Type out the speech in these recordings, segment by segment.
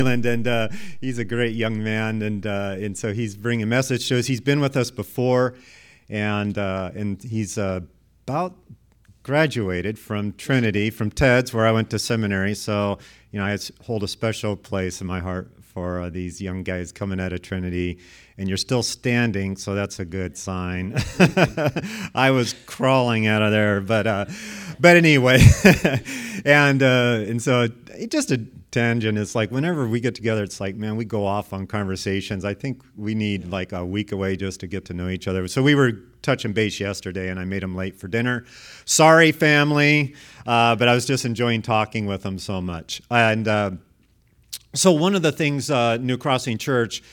And he's a great young man, and so he's bringing a message to us. He's been with us before, and he's about graduated from Trinity, from TEDS, where I went to seminary. So, I hold a special place in my heart for these young guys coming out of Trinity, and you're still standing, so that's a good sign. I was crawling out of there, but anyway, and so just a tangent. It's like whenever we get together, it's like, man, we go off on conversations. I think we need like a week away just to get to know each other. So we were touching base yesterday, and I made him late for dinner. Sorry, family, but I was just enjoying talking with him so much. And so one of the things, New Crossing Church,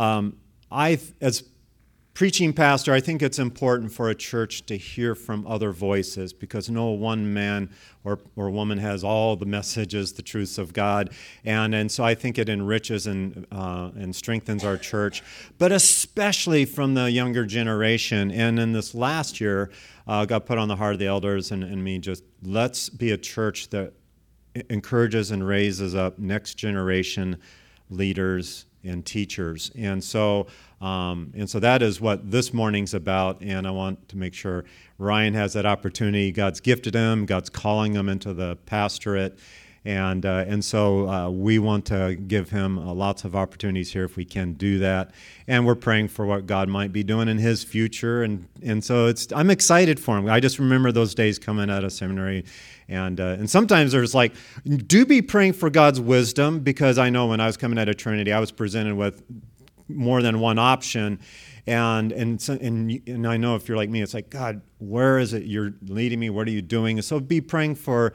as preaching pastor, I think it's important for a church to hear from other voices, because no one man or woman has all the messages, the truths of God, and so I think it enriches and strengthens our church, but especially from the younger generation. And in this last year, God put on the heart of the elders and me, just let's be a church that encourages and raises up next generation leaders and teachers. And so that is what this morning's about, and I want to make sure Ryan has that opportunity. God's gifted him, God's calling him into the pastorate, and so we want to give him lots of opportunities here if we can do that. And we're praying for what God might be doing in his future, and so I'm excited for him. I just remember those days coming out of seminary, and sometimes there's like, do be praying for God's wisdom, because I know when I was coming out of Trinity, I was presented with more than one option, and I know if you're like me, it's like, God, where is it you're leading me? What are you doing? So be praying for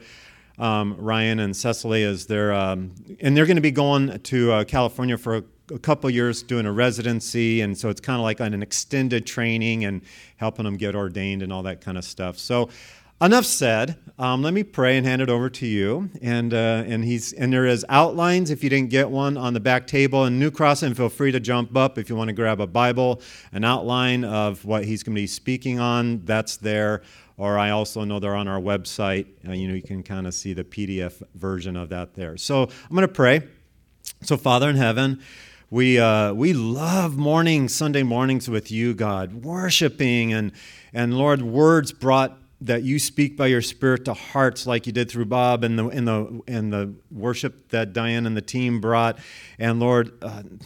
Ryan and Cecily as they're going to be going to California for a couple years doing a residency, and so it's kind of like an extended training and helping them get ordained and all that kind of stuff. So enough said. Let me pray and hand it over to you. And there is outlines if you didn't get one on the back table. And New Crossing, feel free to jump up if you want to grab a Bible, an outline of what he's going to be speaking on. That's there. Or I also know they're on our website. You can kind of see the PDF version of that there. So I'm going to pray. So Father in heaven, we love Sunday mornings with you, God, worshiping and Lord, words brought that you speak by your Spirit to hearts, like you did through Bob and the worship that Diane and the team brought. And Lord,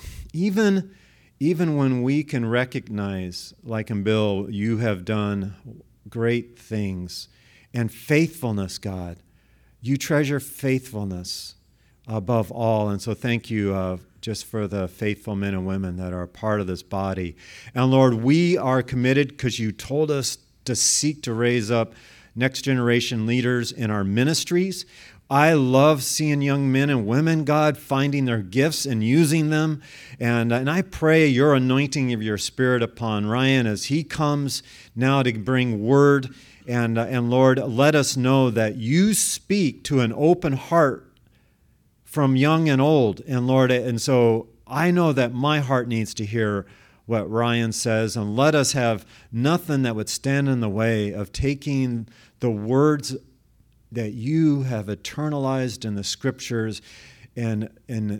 even when we can recognize, like in Bill, you have done great things and faithfulness, God. You treasure faithfulness above all. And so thank you just for the faithful men and women that are a part of this body. And Lord, we are committed because you told us to seek to raise up next generation leaders in our ministries. I love seeing young men and women, God, finding their gifts and using them. And I pray your anointing of your Spirit upon Ryan as he comes now to bring word. And Lord, let us know that you speak to an open heart from young and old. And Lord, and so I know that my heart needs to hear what Ryan says, and let us have nothing that would stand in the way of taking the words that you have eternalized in the Scriptures and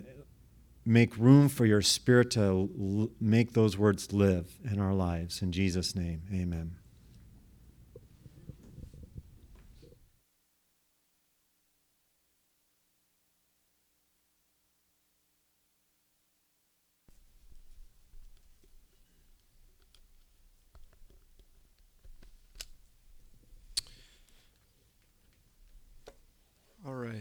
make room for your Spirit to make those words live in our lives. In Jesus' name, amen. All right.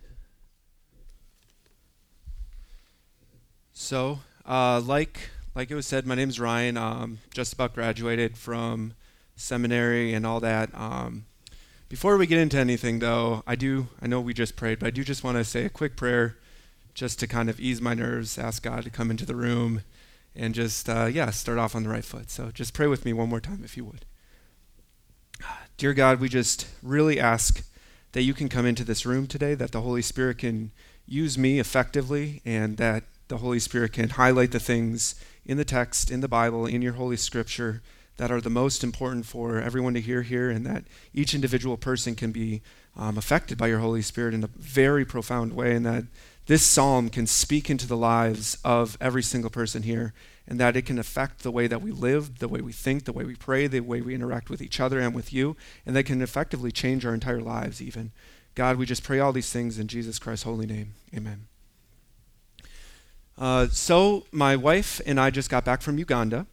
So, like it was said, my name's Ryan. Just about graduated from seminary and all that. Before we get into anything, though, I know we just prayed, but I do just want to say a quick prayer just to kind of ease my nerves, ask God to come into the room, and just, start off on the right foot. So just pray with me one more time, if you would. Dear God, we just really ask that you can come into this room today, that the Holy Spirit can use me effectively, and that the Holy Spirit can highlight the things in the text, in the Bible, in your Holy Scripture that are the most important for everyone to hear here, and that each individual person can be affected by your Holy Spirit in a very profound way, and that this psalm can speak into the lives of every single person here, and that it can affect the way that we live, the way we think, the way we pray, the way we interact with each other and with you, and that can effectively change our entire lives even. God, we just pray all these things in Jesus Christ's holy name. Amen. So my wife and I just got back from Uganda,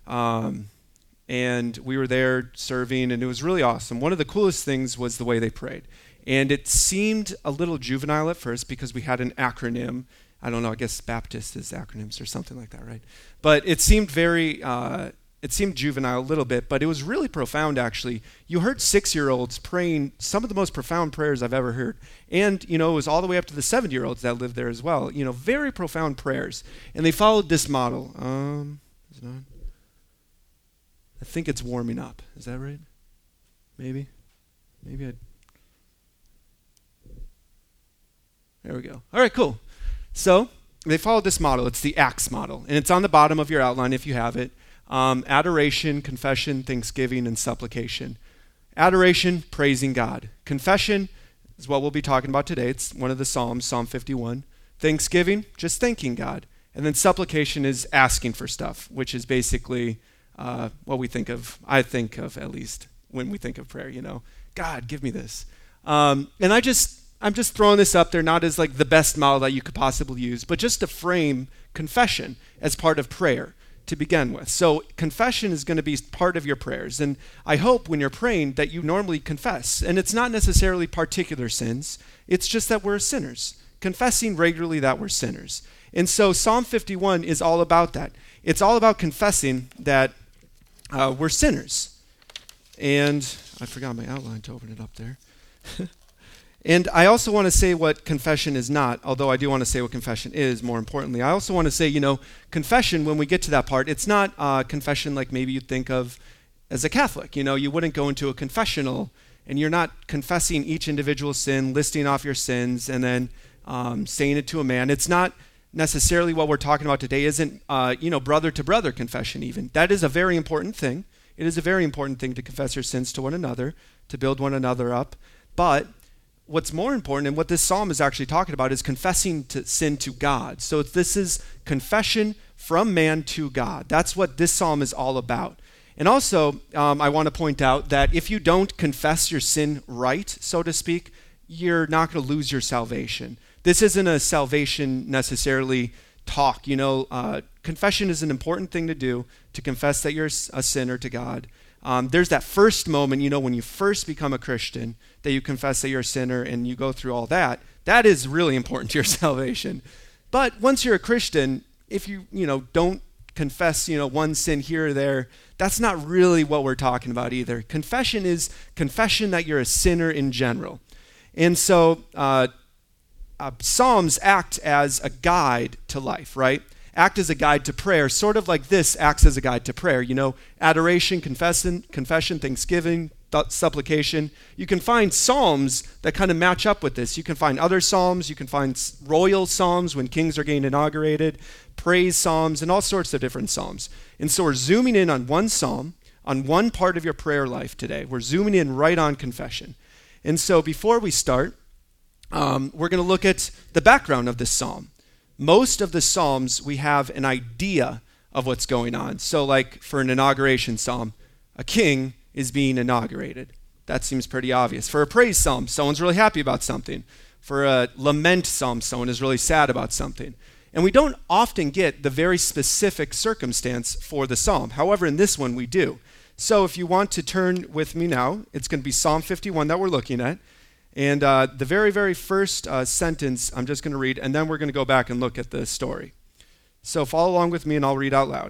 and we were there serving, and it was really awesome. One of the coolest things was the way they prayed. And it seemed a little juvenile at first because we had an acronym. I don't know, I guess Baptist is acronyms or something like that, right? But it seemed it seemed juvenile a little bit, but it was really profound, actually. You heard 6-year-olds praying some of the most profound prayers I've ever heard. And, it was all the way up to the 70-year-olds that lived there as well. Very profound prayers. And they followed this model. Is it on? I think it's warming up. Is that right? Maybe There we go. All right, cool. So they followed this model. It's the ACTS model, and it's on the bottom of your outline if you have it. Adoration, confession, thanksgiving, and supplication. Adoration, praising God. Confession is what we'll be talking about today. It's one of the Psalms, Psalm 51. Thanksgiving, just thanking God. And then supplication is asking for stuff, which is basically what I think of at least when we think of prayer, God, give me this. And I'm just throwing this up there not as like the best model that you could possibly use, but just to frame confession as part of prayer to begin with. So confession is going to be part of your prayers. And I hope when you're praying that you normally confess. And it's not necessarily particular sins. It's just that we're sinners, confessing regularly that we're sinners. And so Psalm 51 is all about that. It's all about confessing that we're sinners. And I forgot my outline to open it up there. And I also want to say what confession is not, although I do want to say what confession is, more importantly. I also want to say, confession, when we get to that part, it's not confession like maybe you'd think of as a Catholic. You wouldn't go into a confessional, and you're not confessing each individual sin, listing off your sins, and then saying it to a man. It's not necessarily what we're talking about today. Isn't, brother-to-brother confession even. That is a very important thing. It is a very important thing to confess your sins to one another, to build one another up. But what's more important, and what this psalm is actually talking about, is confessing sin to God. So this is confession from man to God. That's what this psalm is all about. And also, I want to point out that if you don't confess your sin right, so to speak, you're not going to lose your salvation. This isn't a salvation necessarily talk. Confession is an important thing to do, to confess that you're a sinner to God. There's that first moment, when you first become a Christian, that you confess that you're a sinner and you go through all that. That is really important to your salvation. But once you're a Christian, if you, don't confess, one sin here or there, that's not really what we're talking about either. Confession is confession that you're a sinner in general. And so Psalms act as a guide to life, right? Act as a guide to prayer, sort of like this acts as a guide to prayer. Adoration, confession, thanksgiving, supplication. You can find psalms that kind of match up with this. You can find other psalms. You can find royal psalms when kings are getting inaugurated, praise psalms, and all sorts of different psalms. And so we're zooming in on one psalm, on one part of your prayer life today. We're zooming in right on confession. And so before we start, we're going to look at the background of this psalm. Most of the psalms, we have an idea of what's going on. So like for an inauguration psalm, a king is being inaugurated. That seems pretty obvious. For a praise psalm, someone's really happy about something. For a lament psalm, someone is really sad about something. And we don't often get the very specific circumstance for the psalm. However, in this one, we do. So if you want to turn with me now, it's going to be Psalm 51 that we're looking at. And the very, very first sentence I'm just going to read, and then we're going to go back and look at the story. So follow along with me, and I'll read out loud.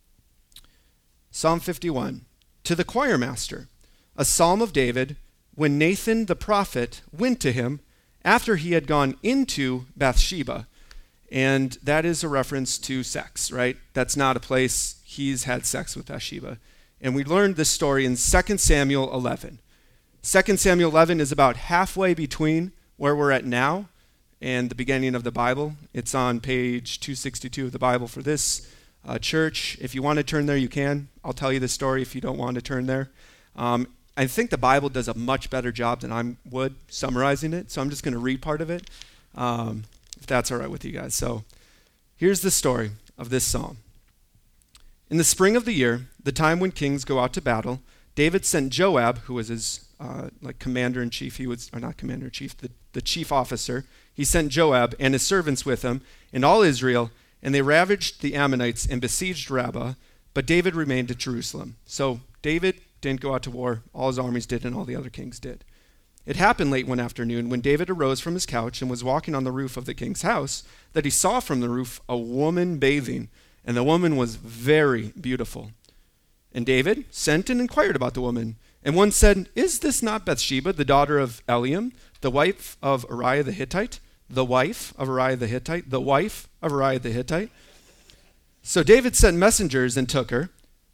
Psalm 51. To the choir master, a psalm of David, when Nathan the prophet went to him after he had gone into Bathsheba. And that is a reference to sex, right? That's not a place he's had sex with Bathsheba. And we learned this story in 2 Samuel 11. 2 Samuel 11 is about halfway between where we're at now and the beginning of the Bible. It's on page 262 of the Bible for this church. If you want to turn there, you can. I'll tell you the story if you don't want to turn there. I think the Bible does a much better job than I would summarizing it, so I'm just going to read part of it. if that's all right with you guys. So here's the story of this psalm. In the spring of the year, the time when kings go out to battle, David sent Joab, who was his commander-in-chief, the chief officer. He sent Joab and his servants with him and all Israel, and they ravaged the Ammonites and besieged Rabbah, but David remained at Jerusalem. So David didn't go out to war. All his armies did, and all the other kings did. It happened late one afternoon when David arose from his couch and was walking on the roof of the king's house that he saw from the roof a woman bathing, and the woman was very beautiful. And David sent and inquired about the woman. And one said, "Is this not Bathsheba, the daughter of Eliam, the wife of Uriah the Hittite?" The wife of Uriah the Hittite? The wife of Uriah the Hittite? So David sent messengers and took her,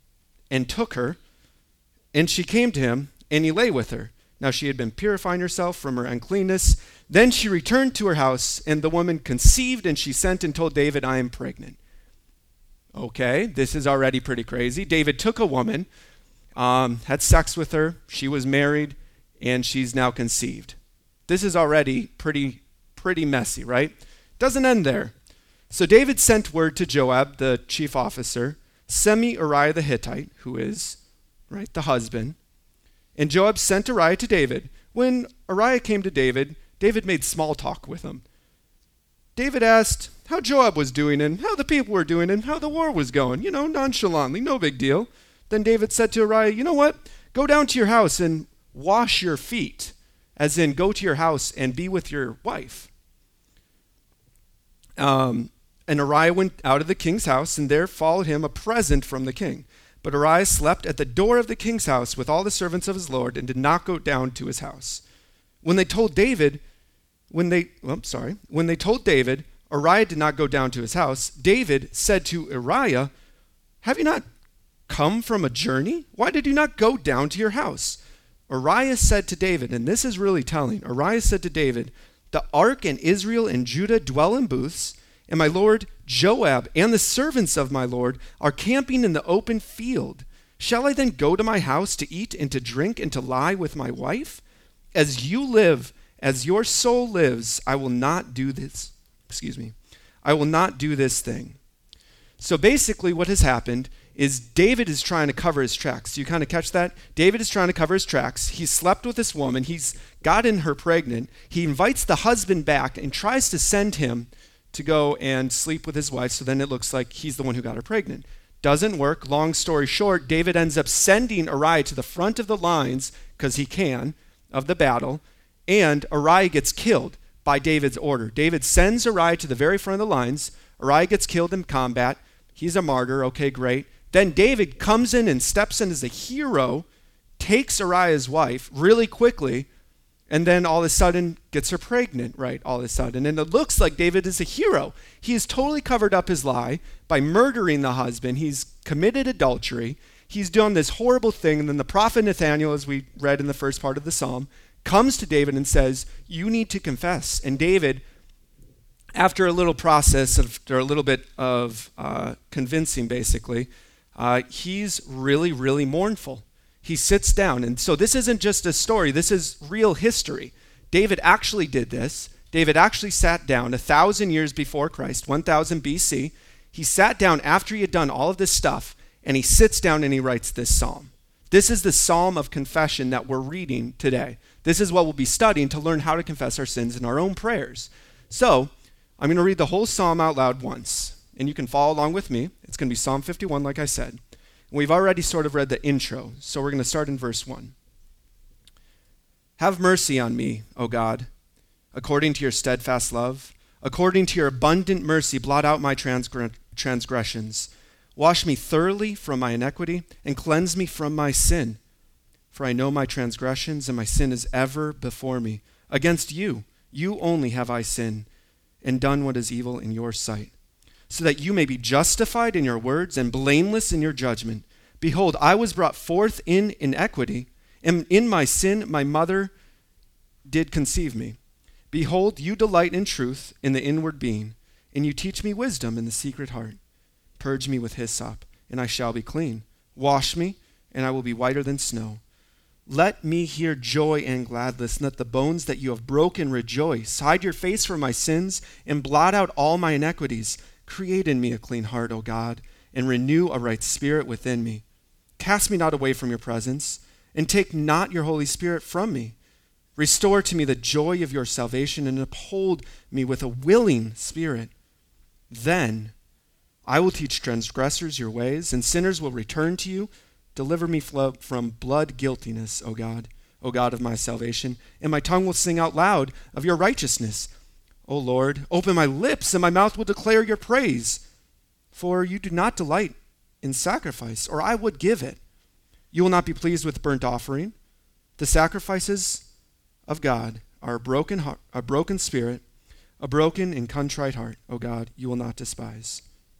and she came to him, and he lay with her. Now she had been purifying herself from her uncleanness. Then she returned to her house, and the woman conceived, and she sent and told David, "I am pregnant." Okay, this is already pretty crazy. David took a woman, had sex with her, she was married, and she's now conceived. This is already pretty messy, right? Doesn't end there. So David sent word to Joab, the chief officer, "Send me Uriah the Hittite," who is, right, the husband. And Joab sent Uriah to David. When Uriah came to David, David made small talk with him. David asked how Joab was doing and how the people were doing and how the war was going, nonchalantly, no big deal. Then David said to Uriah, "You know what? Go down to your house and wash your feet," as in go to your house and be with your wife. And Uriah went out of the king's house, and there followed him a present from the king. But Uriah slept at the door of the king's house with all the servants of his lord and did not go down to his house. When they told David, Uriah did not go down to his house. David said to Uriah, "Have you not come from a journey? Why did you not go down to your house?" Uriah said to David, and this is really telling, Uriah said to David, "The ark and Israel and Judah dwell in booths, and my lord Joab and the servants of my lord are camping in the open field. Shall I then go to my house to eat and to drink and to lie with my wife? As you live, as your soul lives, I will not do this. I will not do this thing." So basically what has happened is David is trying to cover his tracks. Do you kind of catch that? David is trying to cover his tracks. He slept with this woman. He's gotten her pregnant. He invites the husband back and tries to send him to go and sleep with his wife, so then it looks like he's the one who got her pregnant. Doesn't work. Long story short, David ends up sending Uriah to the front of the lines, because he can, of the battle, and Uriah gets killed by David's order. David sends Uriah to the very front of the lines. Uriah gets killed in combat. He's a martyr. Okay, great. Then David comes in and steps in as a hero, takes Uriah's wife really quickly, and then all of a sudden gets her pregnant, right, all of a sudden. And it looks like David is a hero. He has totally covered up his lie by murdering the husband. He's committed adultery. He's done this horrible thing. And then the prophet Nathaniel, as we read in the first part of the psalm, comes to David and says, "You need to confess." And David, after a little process, or a little bit of convincing, basically, he's really, really mournful. He sits down. And so this isn't just a story. This is real history. David actually did this. David actually sat down 1,000 years before Christ, 1000 BC. He sat down after he had done all of this stuff, and he sits down and he writes this psalm. This is the psalm of confession that we're reading today. This is what we'll be studying to learn how to confess our sins in our own prayers. So I'm going to read the whole psalm out loud once, and you can follow along with me. It's going to be Psalm 51, like I said. We've already sort of read the intro, so we're going to start in verse 1. "Have mercy on me, O God, according to your steadfast love. According to your abundant mercy, blot out my transgressions. Wash me thoroughly from my iniquity and cleanse me from my sin. For I know my transgressions, and my sin is ever before me. Against you, you only have I sinned and done what is evil in your sight, so that you may be justified in your words and blameless in your judgment. Behold, I was brought forth in iniquity, and in my sin my mother did conceive me. Behold, you delight in truth in the inward being, and you teach me wisdom in the secret heart. Purge me with hyssop, and I shall be clean. Wash me, and I will be whiter than snow. Let me hear joy and gladness, and let the bones that you have broken rejoice. Hide your face from my sins and blot out all my iniquities. Create in me a clean heart, O God, and renew a right spirit within me. Cast me not away from your presence, and take not your Holy Spirit from me. Restore to me the joy of your salvation, and uphold me with a willing spirit. Then I will teach transgressors your ways, and sinners will return to you. Deliver me from blood guiltiness, O God of my salvation, and my tongue will sing out loud of your righteousness. O Lord, open my lips, and my mouth will declare your praise. For you do not delight in sacrifice, or I would give it. You will not be pleased with burnt offering. The sacrifices of God are a broken heart, a broken spirit, a broken and contrite heart, O God, you will not despise.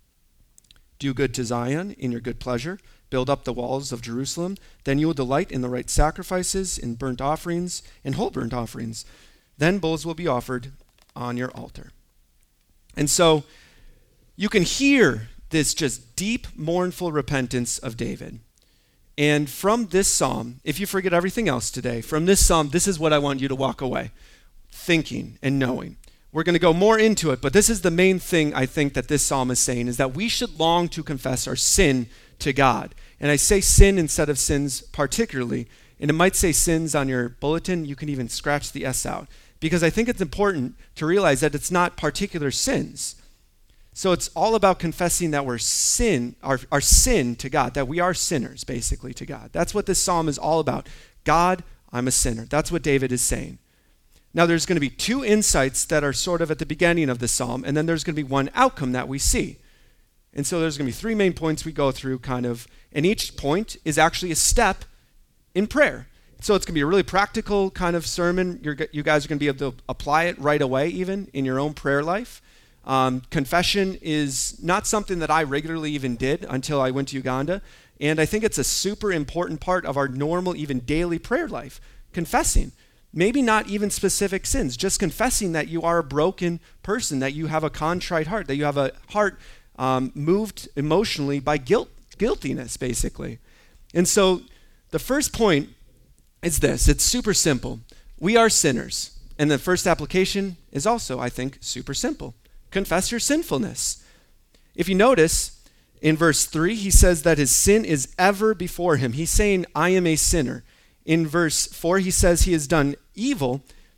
Do good to Zion in your good pleasure. Build up the walls of Jerusalem. Then you will delight in the right sacrifices, in burnt offerings, and whole burnt offerings. Then bulls will be offered on your altar. And so you can hear this just deep, mournful repentance of David. And from this psalm, if you forget everything else today, from this psalm, this is what I want you to walk away thinking and knowing. We're going to go more into it, but this is the main thing I think that this psalm is saying, is that we should long to confess our sin to God. And I say sin instead of sins particularly, and it might say sins on your bulletin. You can even scratch the S out, because I think it's important to realize that it's not particular sins. So it's all about confessing that we're our sin to God, that we are sinners basically to God. That's what this psalm is all about. God, I'm a sinner. That's what David is saying. Now there's going to be two insights that are sort of at the beginning of the psalm, and then there's going to be one outcome that we see. And so there's going to be three main points we go through kind of, and each point is actually a step in prayer. So it's going to be a really practical kind of sermon. You guys are going to be able to apply it right away even in your own prayer life. Confession is not something that I regularly even did until I went to Uganda. And I think it's a super important part of our normal, even daily prayer life, confessing. Maybe not even specific sins, just confessing that you are a broken person, that you have a contrite heart, that you have a heart moved emotionally by guiltiness, basically. And so the first point is this. It's super simple. We are sinners. And the first application is also, I think, super simple. Confess your sinfulness. If you notice, in verse 3, he says that his sin is ever before him. He's saying, I am a sinner. In verse 4, he says he has done evil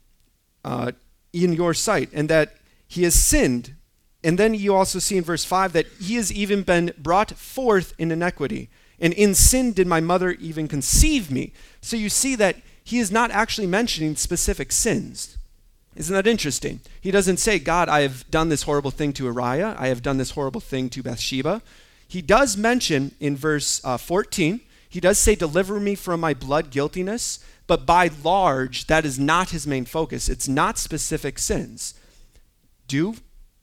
in your sight, and that he has sinned. And then you also see in verse 5 that he has even been brought forth in iniquity. And in sin did my mother even conceive me. So you see that he is not actually mentioning specific sins. Isn't that interesting? He doesn't say, God, I have done this horrible thing to Uriah. I have done this horrible thing to Bathsheba. He does mention in verse 14, he does say, deliver me from my blood guiltiness. But by large, that is not his main focus. It's not specific sins. Do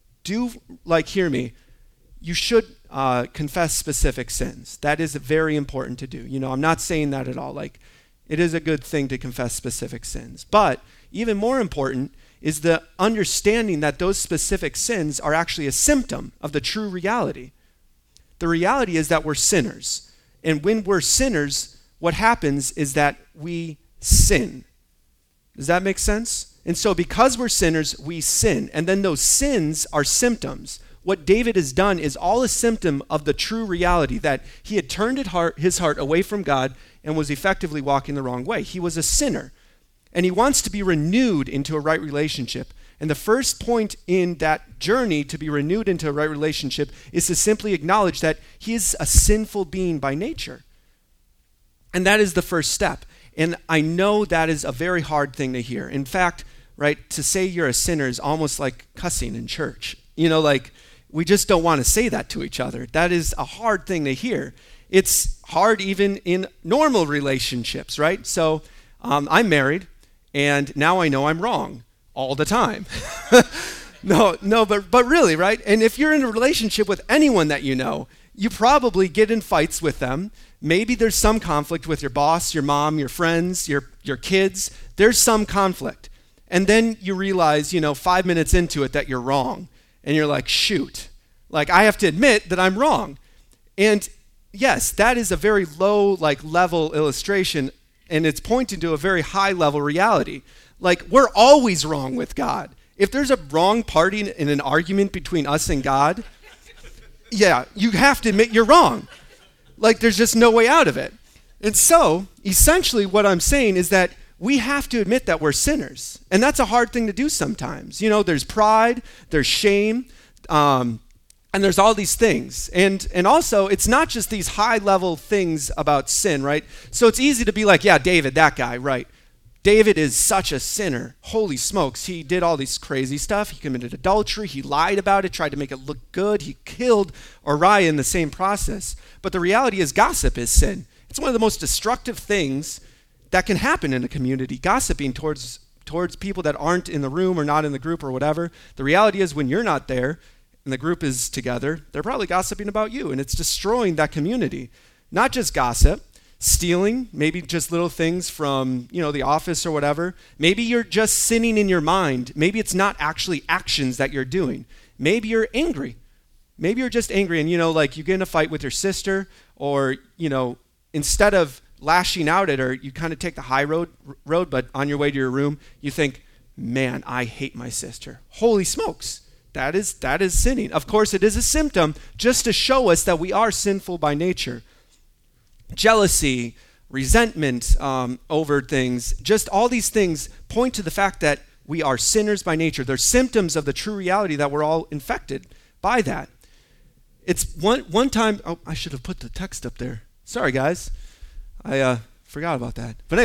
hear me. You should confess specific sins. That is very important to do. I'm not saying that at all. It is a good thing to confess specific sins. But even more important is the understanding that those specific sins are actually a symptom of the true reality. The reality is that we're sinners. And when we're sinners, what happens is that we sin. Does that make sense? And so because we're sinners, we sin. And then those sins are symptoms. What David has done is all a symptom of the true reality that he had turned his heart away from God and was effectively walking the wrong way. He was a sinner. And he wants to be renewed into a right relationship. And the first point in that journey to be renewed into a right relationship is to simply acknowledge that he is a sinful being by nature. And that is the first step. And I know that is a very hard thing to hear. In fact, right, to say you're a sinner is almost like cussing in church. We just don't want to say that to each other. That is a hard thing to hear. It's hard even in normal relationships, right? So I'm married, and now I know I'm wrong all the time. but really, right? And if you're in a relationship with anyone that you know, you probably get in fights with them. Maybe there's some conflict with your boss, your mom, your friends, your kids. There's some conflict. And then you realize, 5 minutes into it that you're wrong. And you're like, shoot. I have to admit that I'm wrong. And yes, that is a very low level illustration. and it's pointing to a very high-level reality. Like, we're always wrong with God. If there's a wrong party in an argument between us and God, yeah, you have to admit you're wrong. Like, there's just no way out of it. And so, essentially, what I'm saying is that we have to admit that we're sinners. And that's a hard thing to do sometimes. You know, there's pride, there's shame, and there's all these things. And also, it's not just these high-level things about sin, right? So it's easy to be like, yeah, David, that guy, right? David is such a sinner. Holy smokes, he did all this crazy stuff. He committed adultery. He lied about it, tried to make it look good. He killed Uriah in the same process. But the reality is gossip is sin. It's one of the most destructive things that can happen in a community, gossiping towards people that aren't in the room or not in the group or whatever. The reality is when you're not there and the group is together, they're probably gossiping about you, and it's destroying that community. Not just gossip, stealing, maybe just little things from, the office or whatever. Maybe you're just sinning in your mind. Maybe it's not actually actions that you're doing. Maybe you're angry. Maybe you're just angry and, like you get in a fight with your sister or, instead of lashing out at her, you kind of take the high road, but on your way to your room, you think, man, I hate my sister. Holy smokes. That is sinning. Of course, it is a symptom just to show us that we are sinful by nature. Jealousy, resentment over things, just all these things point to the fact that we are sinners by nature. They're symptoms of the true reality that we're all infected by that. It's one time, I should have put the text up there. Sorry, guys. I forgot about that. But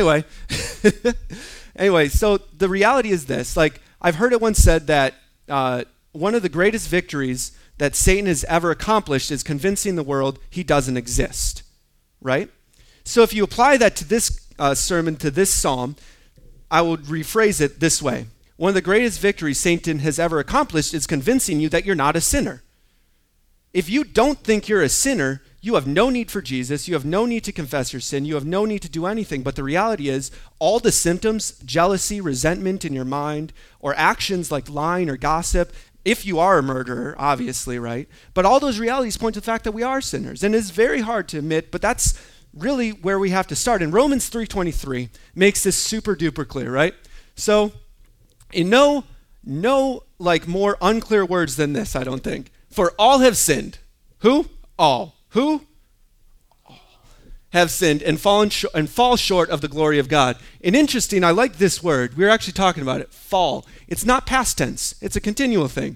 anyway, so the reality is this. Like, I've heard it once said that one of the greatest victories that Satan has ever accomplished is convincing the world he doesn't exist. Right? So if you apply that to this sermon, to this psalm, I would rephrase it this way. One of the greatest victories Satan has ever accomplished is convincing you that you're not a sinner. If you don't think you're a sinner, you have no need for Jesus. You have no need to confess your sin. You have no need to do anything. But the reality is, all the symptoms, jealousy, resentment in your mind, or actions like lying or gossip, if you are a murderer, obviously, right? But all those realities point to the fact that we are sinners. And it's very hard to admit, but that's really where we have to start. And Romans 3:23 makes this super duper clear, right? So, in no like more unclear words than this, I don't think. For all have sinned. Who? All. Who? All have sinned and fall short of the glory of God. And interesting, I like this word. We're actually talking about it. Fall. It's not past tense. It's a continual thing.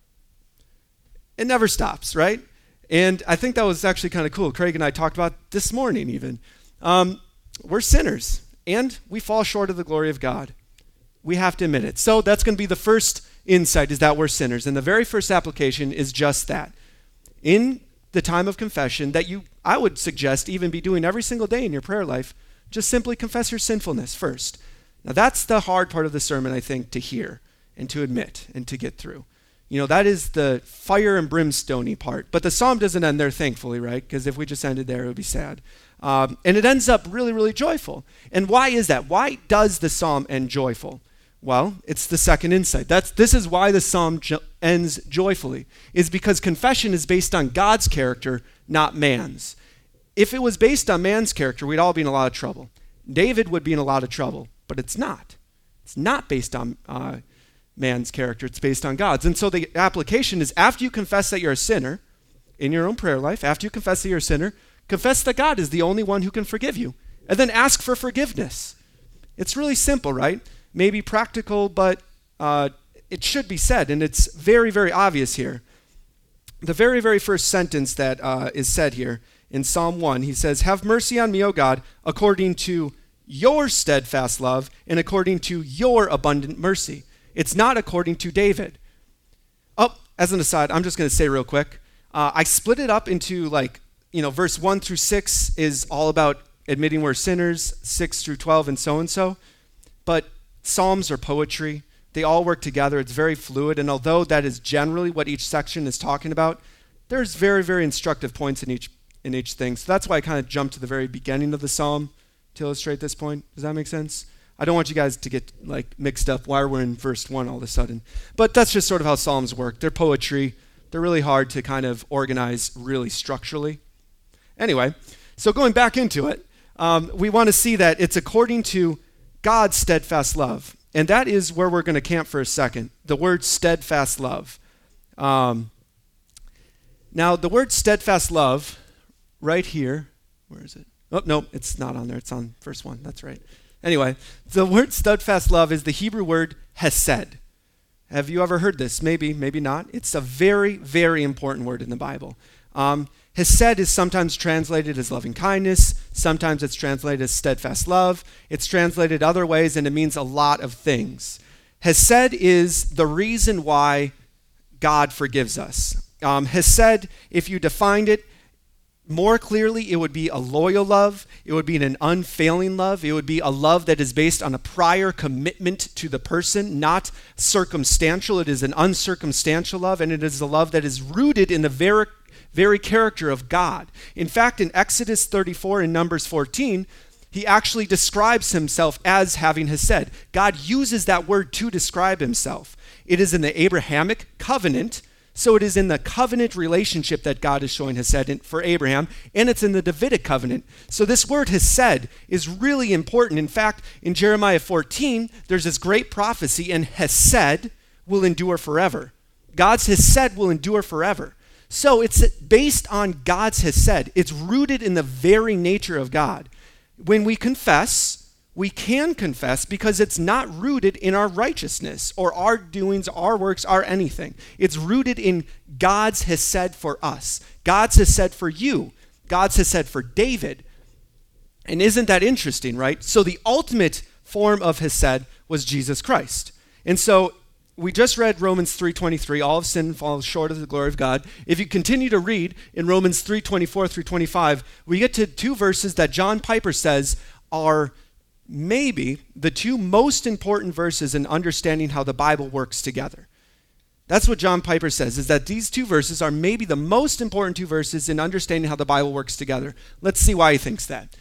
It never stops, right? And I think that was actually kind of cool. Craig and I talked about this morning even. We're sinners, and we fall short of the glory of God. We have to admit it. So that's going to be the first insight, is that we're sinners. And the very first application is just that. In the time of confession, that I would suggest even be doing every single day in your prayer life, just simply confess your sinfulness first. Now that's the hard part of the sermon, I think, to hear and to admit and to get through. That is the fire and brimstone-y part. But the psalm doesn't end there, thankfully, right? Because if we just ended there, it would be sad. And it ends up really, really joyful. And why is that? Why does the psalm end joyful? Well, it's the second insight. This is why the psalm ends joyfully, is because confession is based on God's character, not man's. If it was based on man's character, we'd all be in a lot of trouble. David would be in a lot of trouble, but it's not. It's not based on man's character. It's based on God's. And so the application is, after you confess that you're a sinner in your own prayer life, after you confess that you're a sinner, confess that God is the only one who can forgive you, and then ask for forgiveness. It's really simple, right? Maybe practical, but it should be said, and it's very, very obvious here. The very, very first sentence that is said here in Psalm 1, he says, "Have mercy on me, O God, according to your steadfast love and according to your abundant mercy." It's not according to David. Oh, as an aside, I'm just going to say real quick, I split it up into verse 1 through 6 is all about admitting we're sinners, 6 through 12 and so. But Psalms are poetry. They all work together. It's very fluid. And although that is generally what each section is talking about, there's very, very instructive points in each thing. So that's why I kind of jumped to the very beginning of the psalm to illustrate this point. Does that make sense? I don't want you guys to get mixed up why we're in verse 1 all of a sudden. But that's just sort of how psalms work. They're poetry. They're really hard to kind of organize really structurally. Anyway, so going back into it, we want to see that it's according to God's steadfast love. And that is where we're going to camp for a second. The word steadfast love. Now, the word steadfast love, right here, where is it? Oh, no, it's not on there. It's on verse 1. That's right. Anyway, the word steadfast love is the Hebrew word hesed. Have you ever heard this? Maybe, maybe not. It's a very, very important word in the Bible. Hesed is sometimes translated as loving kindness. Sometimes it's translated as steadfast love. It's translated other ways, and it means a lot of things. Hesed is the reason why God forgives us. Hesed, if you defined it more clearly, it would be a loyal love. It would be an unfailing love. It would be a love that is based on a prior commitment to the person, not circumstantial. It is an uncircumstantial love, and it is a love that is rooted in the very character of God. In fact, in Exodus 34 and Numbers 14, he actually describes himself as having hesed. God uses that word to describe himself. It is in the Abrahamic covenant, so it is in the covenant relationship that God is showing hesed for Abraham, and it's in the Davidic covenant. So this word hesed is really important. In fact, in Jeremiah 14, there's this great prophecy, and hesed will endure forever. God's hesed will endure forever. So it's based on God's hesed. It's rooted in the very nature of God. When we confess, we can confess because it's not rooted in our righteousness or our doings, our works, our anything. It's rooted in God's hesed for us, God's hesed for you, God's hesed for David. And isn't that interesting, right? So the ultimate form of hesed was Jesus Christ. And so we just read Romans 3:23, all of sin falls short of the glory of God. If you continue to read in Romans 3:24 through 25, we get to two verses that John Piper says are maybe the two most important verses in understanding how the Bible works together. That's what John Piper says, is that these two verses are maybe the most important two verses in understanding how the Bible works together. Let's see why he thinks that.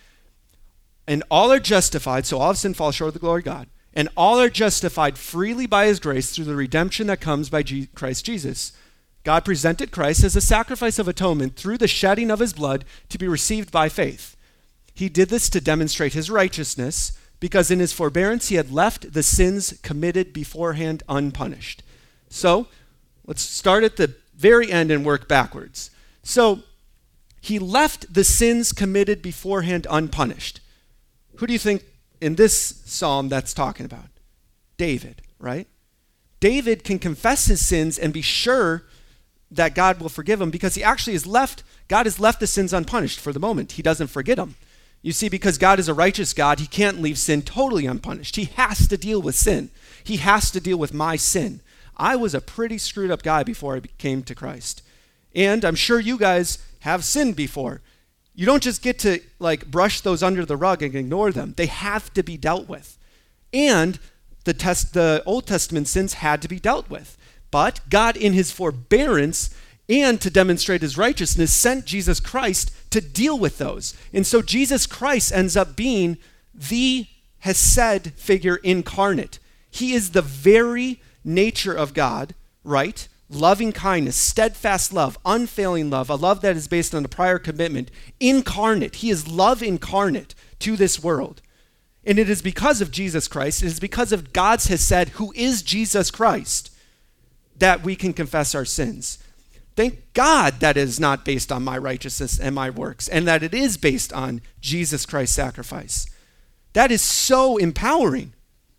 And all are justified, so all of sin falls short of the glory of God. And all are justified freely by his grace through the redemption that comes by Christ Jesus. God presented Christ as a sacrifice of atonement through the shedding of his blood to be received by faith. He did this to demonstrate his righteousness because in his forbearance he had left the sins committed beforehand unpunished. So let's start at the very end and work backwards. So he left the sins committed beforehand unpunished. Who do you think in this psalm that's talking about? David, right? David can confess his sins and be sure that God will forgive him because God has left the sins unpunished for the moment. He doesn't forget them. You see, because God is a righteous God, he can't leave sin totally unpunished. He has to deal with sin. He has to deal with my sin. I was a pretty screwed up guy before I came to Christ. And I'm sure you guys have sinned before. You don't just get to brush those under the rug and ignore them. They have to be dealt with. And the Old Testament sins had to be dealt with. But God, in his forbearance and to demonstrate his righteousness, sent Jesus Christ to deal with those. And so Jesus Christ ends up being the Hesed figure incarnate. He is the very nature of God, right? Loving kindness, steadfast love, unfailing love, a love that is based on a prior commitment, incarnate. He is love incarnate to this world. And it is because of Jesus Christ, it is because of God's Hesed, who is Jesus Christ, that we can confess our sins. Thank God that it is not based on my righteousness and my works, and that it is based on Jesus Christ's sacrifice. That is so empowering.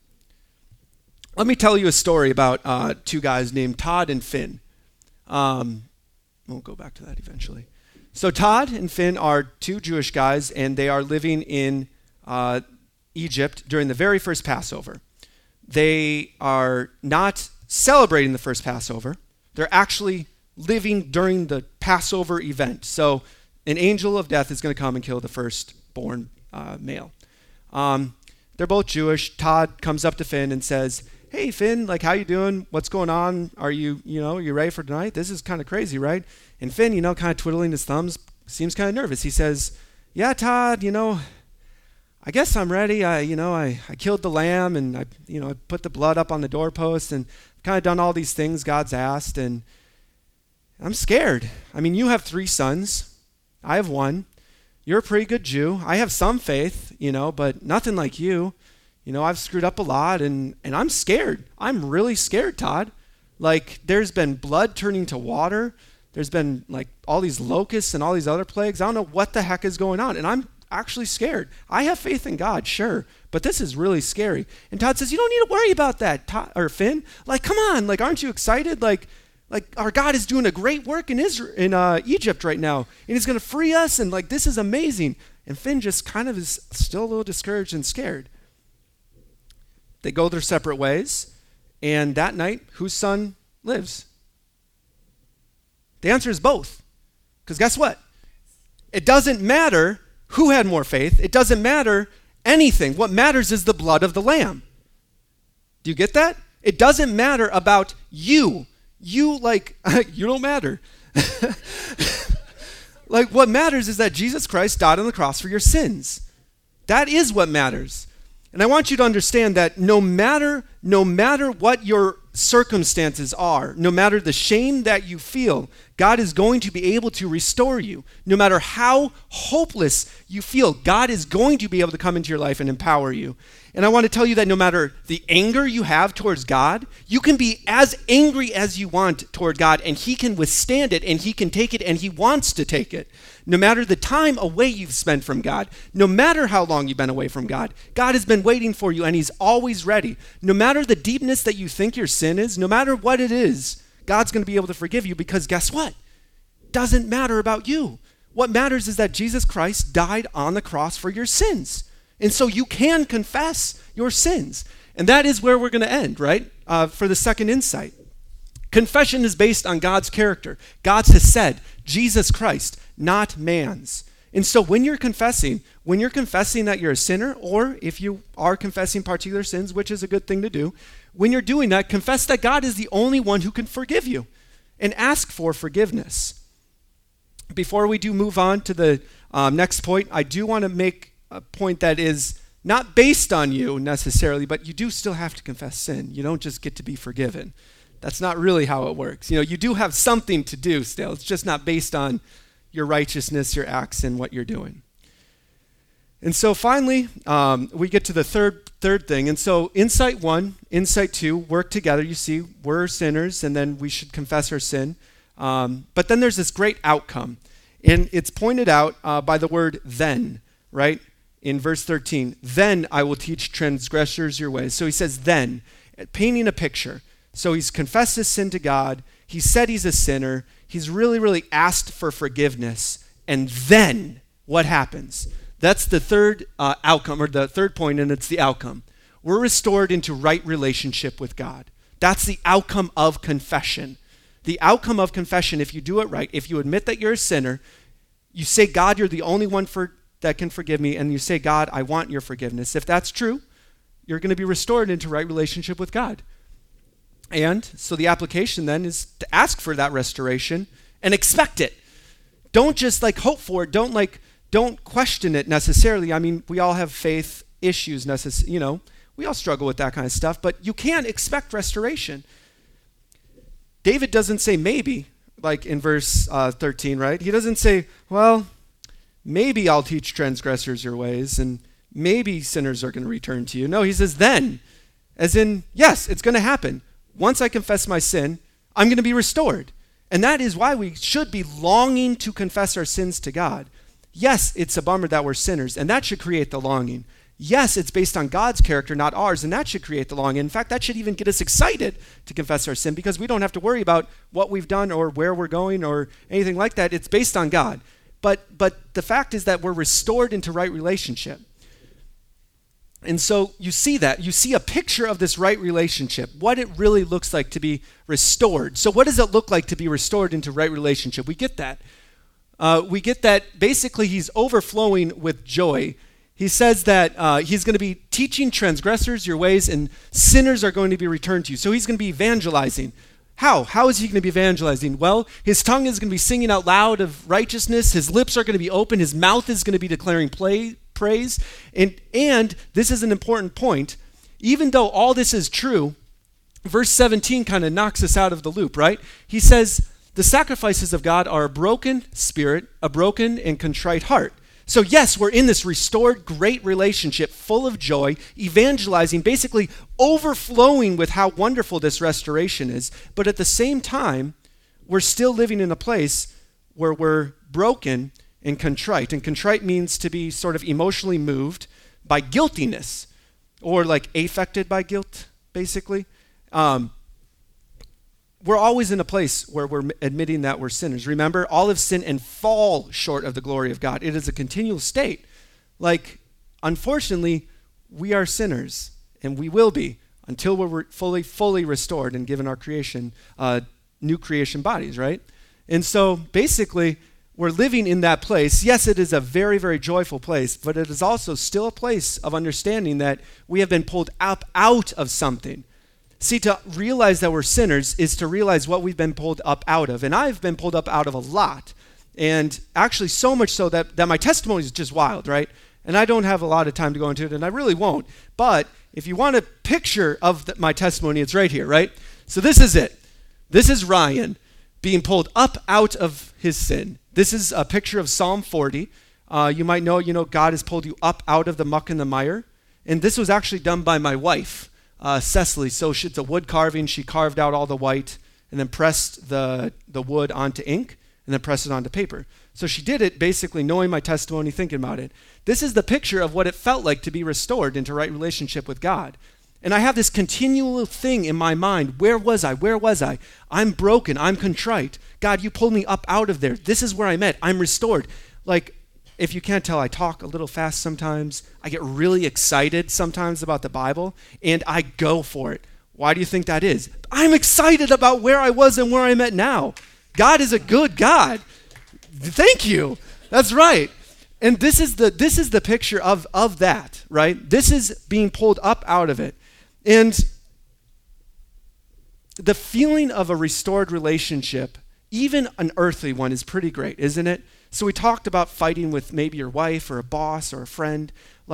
Let me tell you a story about two guys named Todd and Finn. We'll go back to that eventually. So Todd and Finn are two Jewish guys, and they are living in Egypt during the very first Passover. They are not celebrating the first Passover. They're actually living during the Passover event. So an angel of death is going to come and kill the firstborn male. They're both Jewish. Todd comes up to Finn and says, "Hey, Finn, how you doing? What's going on? Are you ready for tonight? This is kind of crazy, right?" And Finn, kind of twiddling his thumbs, seems kind of nervous. He says, "Yeah, Todd, I guess I'm ready. I killed the lamb and I put the blood up on the doorpost and kind of done all these things God's asked, and I'm scared. I mean, you have 3 sons. I have 1. you're a pretty good Jew. I have some faith, but nothing like you. I've screwed up a lot, and I'm scared. I'm really scared, Todd. Like, there's been blood turning to water. There's been, like, all these locusts and all these other plagues. I don't know what the heck is going on, and I'm actually scared. I have faith in God, sure, but this is really scary. And Todd says, you don't need to worry about that, Finn. Like, come on. Like, aren't you excited? Like our God is doing a great work in Egypt right now, and he's going to free us, and, like, this is amazing. And Finn just kind of is still a little discouraged and scared. They go their separate ways, and that night, whose son lives? The answer is both. Because guess what? It doesn't matter who had more faith. It doesn't matter anything. What matters is the blood of the Lamb. Do you get that? It doesn't matter about you. You don't matter. Like, what matters is that Jesus Christ died on the cross for your sins. That is what matters. And I want you to understand that no matter what your circumstances are, no matter the shame that you feel, God is going to be able to restore you. No matter how hopeless you feel, God is going to be able to come into your life and empower you. And I want to tell you that no matter the anger you have towards God, you can be as angry as you want toward God, and he can withstand it, and he can take it, and he wants to take it. No matter the time away you've spent from God, no matter how long you've been away from God, God has been waiting for you, and he's always ready. No matter the deepness that you think your sin is, no matter what it is, God's going to be able to forgive you, because guess what? It doesn't matter about you. What matters is that Jesus Christ died on the cross for your sins. And so you can confess your sins. And that is where we're going to end, right? For the second insight. Confession is based on God's character. God has said, Jesus Christ, not man's. And so when you're confessing that you're a sinner, or if you are confessing particular sins, which is a good thing to do, when you're doing that, confess that God is the only one who can forgive you, and ask for forgiveness. Before we do move on to the next point, I do want to make a point that is not based on you necessarily, but you do still have to confess sin. You don't just get to be forgiven. That's not really how it works. You do have something to do still. It's just not based on your righteousness, your acts, and what you're doing. And so finally, we get to the third thing. And so insight 1, insight 2 work together. You see, we're sinners, and then we should confess our sin. But then there's this great outcome. And it's pointed out by the word then, right? In verse 13, then I will teach transgressors your ways. So he says then, painting a picture. So he's confessed his sin to God. He said he's a sinner. He's really, really asked for forgiveness. And then what happens? That's the third outcome, or the third point, and it's the outcome. We're restored into right relationship with God. That's the outcome of confession. The outcome of confession, if you do it right, if you admit that you're a sinner, you say, God, you're the only one that can forgive me, and you say, God, I want your forgiveness. If that's true, you're going to be restored into right relationship with God. And so the application then is to ask for that restoration and expect it. Don't just hope for it. Don't question it necessarily. I mean, we all have faith issues, we all struggle with that kind of stuff, but you can expect restoration. David doesn't say maybe, like in verse 13, right? He doesn't say, well, maybe I'll teach transgressors your ways, and maybe sinners are going to return to you. No, he says then, as in, yes, it's going to happen. Once I confess my sin, I'm going to be restored. And that is why we should be longing to confess our sins to God. Yes, it's a bummer that we're sinners, and that should create the longing. Yes, it's based on God's character, not ours, and that should create the longing. In fact, that should even get us excited to confess our sin, because we don't have to worry about what we've done or where we're going or anything like that. It's based on God. But the fact is that we're restored into right relationship. And so you see that. You see a picture of this right relationship, what it really looks like to be restored. So what does it look like to be restored into right relationship? We get that. We get that basically he's overflowing with joy. He says that he's going to be teaching transgressors your ways, and sinners are going to be returned to you. So he's going to be evangelizing. How? How is he going to be evangelizing? Well, his tongue is going to be singing out loud of righteousness. His lips are going to be open. His mouth is going to be declaring praise. And this is an important point. Even though all this is true, verse 17 kind of knocks us out of the loop, right? He says, the sacrifices of God are a broken spirit, a broken and contrite heart. So yes, we're in this restored, great relationship full of joy, evangelizing, basically overflowing with how wonderful this restoration is. But at the same time, we're still living in a place where we're broken and contrite. And contrite means to be sort of emotionally moved by guiltiness, or like affected by guilt, basically. We're always in a place where we're admitting that we're sinners. Remember, all have sinned and fall short of the glory of God. It is a continual state. Like, unfortunately, we are sinners, and we will be until we're fully restored and given our creation, new creation bodies, right? And so, basically, we're living in that place. Yes, it is a very, very joyful place, but it is also still a place of understanding that we have been pulled up out of something. See, to realize that we're sinners is to realize what we've been pulled up out of. And I've been pulled up out of a lot. And actually so much so that my testimony is just wild, right? And I don't have a lot of time to go into it, and I really won't. But if you want a picture of my testimony, it's right here, right? So this is it. This is Ryan being pulled up out of his sin. This is a picture of Psalm 40. You might know, God has pulled you up out of the muck and the mire. And this was actually done by my wife. Cecily. So it's a wood carving. She carved out all the white and then pressed the wood onto ink and then pressed it onto paper. So she did it basically knowing my testimony, thinking about it. This is the picture of what it felt like to be restored into right relationship with God. And I have this continual thing in my mind. Where was I? Where was I? I'm broken. I'm contrite. God, you pulled me up out of there. This is where I'm at. I'm restored. Like, if you can't tell, I talk a little fast sometimes. I get really excited sometimes about the Bible, and I go for it. Why do you think that is? I'm excited about where I was and where I'm at now. God is a good God. Thank you. That's right. And this is the picture of that, right? This is being pulled up out of it. And the feeling of a restored relationship, even an earthly one, is pretty great, isn't it? So we talked about fighting with maybe your wife or a boss or a friend,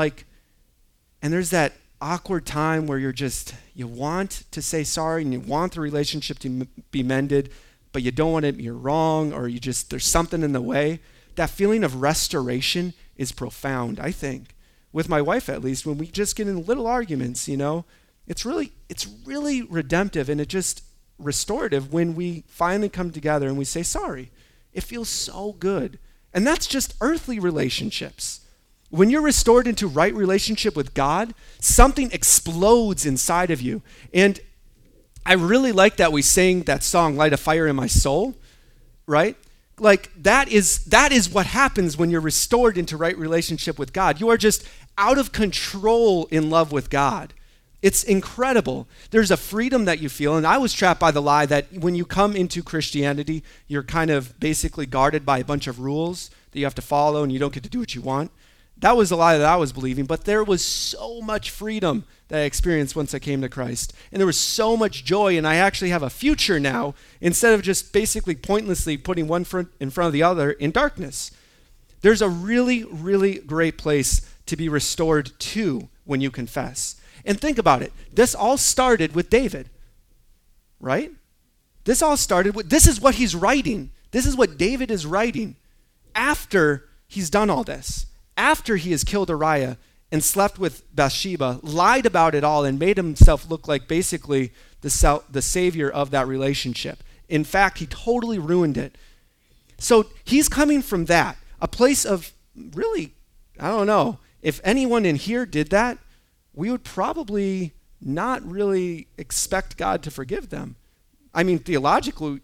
and there's that awkward time where you want to say sorry and you want the relationship to be mended, but you don't want to admit you're wrong, or there's something in the way. That feeling of restoration is profound, I think. With my wife, at least, when we just get in little arguments, it's really redemptive, and it's just restorative when we finally come together and we say sorry. It feels so good. And that's just earthly relationships. When you're restored into right relationship with God, something explodes inside of you. And I really like that we sang that song, Light a Fire in My Soul, right? Like, that is what happens when you're restored into right relationship with God. You are just out of control in love with God. It's incredible. There's a freedom that you feel, and I was trapped by the lie that when you come into Christianity, you're kind of basically guarded by a bunch of rules that you have to follow, and you don't get to do what you want. That was a lie that I was believing, but there was so much freedom that I experienced once I came to Christ, and there was so much joy, and I actually have a future now, instead of just basically pointlessly putting one foot in front of the other in darkness. There's a really, really great place to be restored to when you confess. And think about it. This all started with David, right? This is what he's writing. This is what David is writing after he's done all this. After he has killed Uriah and slept with Bathsheba, lied about it all, and made himself look like basically the savior of that relationship. In fact, he totally ruined it. So he's coming from that, a place of really, I don't know, if anyone in here did that, we would probably not really expect God to forgive them. I mean, theologically,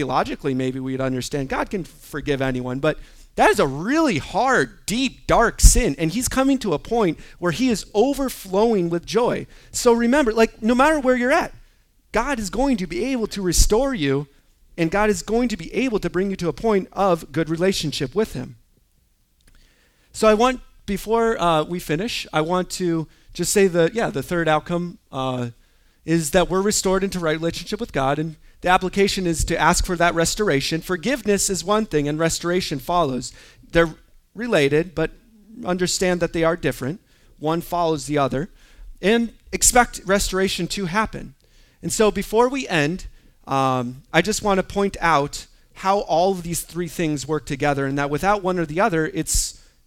maybe we'd understand God can forgive anyone, but that is a really hard, deep, dark sin, and he's coming to a point where he is overflowing with joy. So remember, no matter where you're at, God is going to be able to restore you, and God is going to be able to bring you to a point of good relationship with him. So before we finish, I want to just say the third outcome is that we're restored into right relationship with God, and the application is to ask for that restoration. Forgiveness is one thing, and restoration follows. They're related, but understand that they are different. One follows the other, and expect restoration to happen. And so before we end, I just want to point out how all of these three things work together, and that without one or the other, it's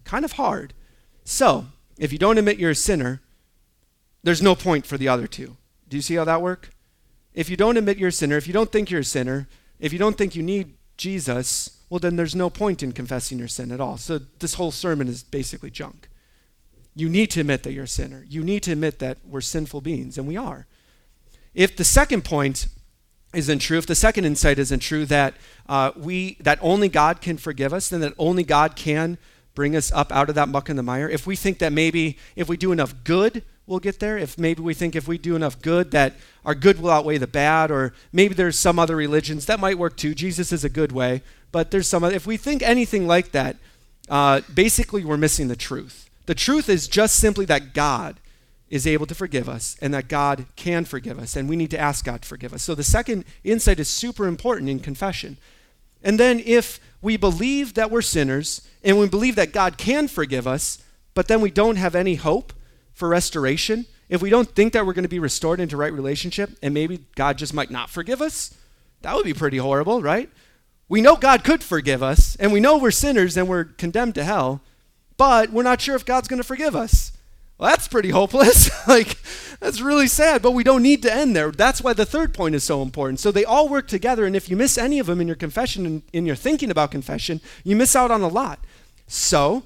kind of hard. So, if you don't admit you're a sinner, there's no point for the other two. Do you see how that works? If you don't admit you're a sinner, if you don't think you're a sinner, if you don't think you need Jesus, well, then there's no point in confessing your sin at all. So this whole sermon is basically junk. You need to admit that you're a sinner. You need to admit that we're sinful beings, and we are. If the second point isn't true, if the second insight isn't true, that that only God can forgive us, then that only God can bring us up out of that muck and the mire. If we think that maybe if we do enough good, we'll get there. If maybe we think if we do enough good, that our good will outweigh the bad, or maybe there's some other religions that might work too. Jesus is a good way, but there's some other. If we think anything like that, basically we're missing the truth. The truth is just simply that God is able to forgive us and that God can forgive us, and we need to ask God to forgive us. So the second insight is super important in confession. And then if we believe that we're sinners and we believe that God can forgive us, but then we don't have any hope for restoration, if we don't think that we're going to be restored into right relationship and maybe God just might not forgive us, that would be pretty horrible, right? We know God could forgive us, and we know we're sinners and we're condemned to hell, but we're not sure if God's going to forgive us. Well, that's pretty hopeless. That's really sad, but we don't need to end there. That's why the third point is so important. So they all work together, and if you miss any of them in your confession and in your thinking about confession, you miss out on a lot. So,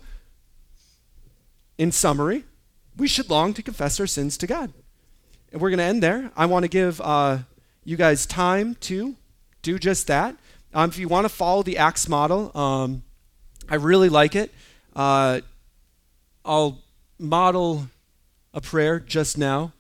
in summary, we should long to confess our sins to God. And we're going to end there. I want to give you guys time to do just that. If you want to follow the Acts model, I really like it. I'll model a prayer just now.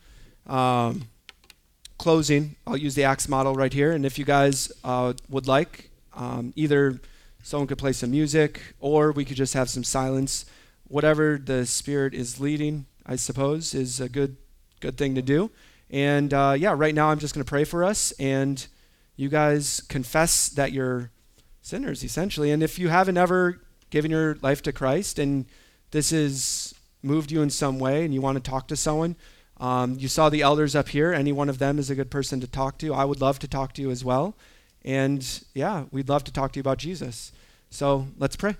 Closing, I'll use the Acts model right here. And if you guys would like, either someone could play some music or we could just have some silence. Whatever the Spirit is leading, I suppose, is a good thing to do. And right now I'm just going to pray for us, and you guys confess that you're sinners, essentially. And if you haven't ever given your life to Christ and this has moved you in some way and you want to talk to someone, you saw the elders up here. Any one of them is a good person to talk to. I would love to talk to you as well. And we'd love to talk to you about Jesus. So let's pray.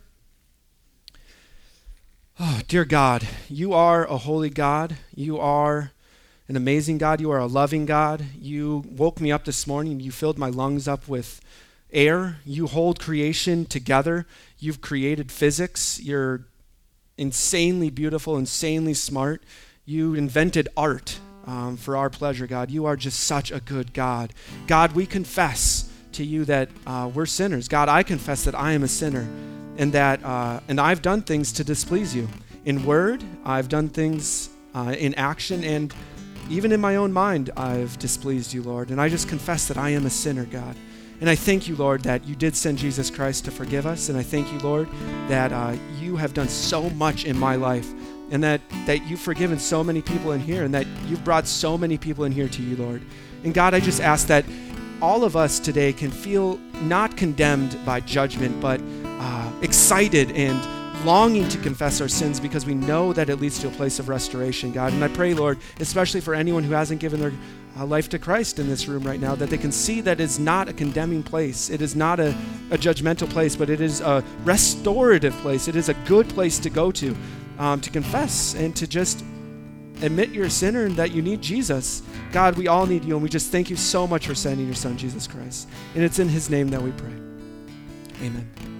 Oh, dear God, you are a holy God. You are an amazing God. You are a loving God. You woke me up this morning. You filled my lungs up with air. You hold creation together. You've created physics. You're insanely beautiful, insanely smart. You invented art for our pleasure, God. You are just such a good God. God, we confess to you that we're sinners. God, I confess that I am a sinner, and that and I've done things to displease you. In word, I've done things in action, and even in my own mind, I've displeased you, Lord. And I just confess that I am a sinner, God. And I thank you, Lord, that you did send Jesus Christ to forgive us. And I thank you, Lord, that you have done so much in my life, and that you've forgiven so many people in here, and that you've brought so many people in here to you, Lord. And God, I just ask that all of us today can feel not condemned by judgment, but excited and longing to confess our sins, because we know that it leads to a place of restoration, God. And I pray, Lord, especially for anyone who hasn't given their life to Christ in this room right now, that they can see that it's not a condemning place. It is not a judgmental place, but it is a restorative place. It is a good place to go to confess and to just admit you're a sinner and that you need Jesus. God, we all need you, and we just thank you so much for sending your Son, Jesus Christ. And it's in his name that we pray. Amen.